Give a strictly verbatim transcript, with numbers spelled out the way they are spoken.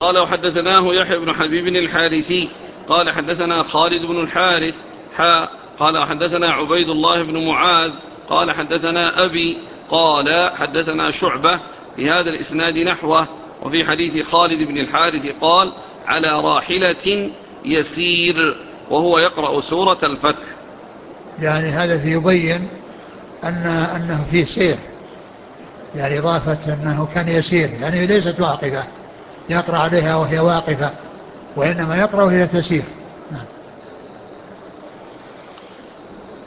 قال وحدثناه يحيى بن حبيب الحارثي قال حدثنا خالد بن الحارث حا قال حدثنا عبيد الله بن معاذ قال حدثنا أبي قال حدثنا شعبة بهذا الإسناد نحوه. وفي حديث خالد بن الحارث قال على راحلة يسير وهو يقرأ سورة الفتح. يعني هذا يبين أن أنه فيه سير، يعني إضافة أنه كان يسير، يعني ليست واقفة يقرأ عليها وهي واقفة، وإنما يقرأ وهي تسير.